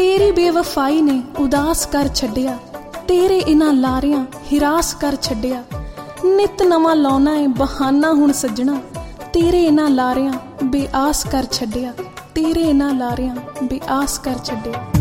तेरी बेवफाई ने उदास कर छड्डिया, तेरे इन्हां लारियां हिरास कर छड्डिया। नित नवां लाउणा है बहाना हुण सज्जणा, तेरे इन्हां लारियां बेआस कर छड्डिया, तेरे इन्हां लारियां बेआस कर छड्डिया।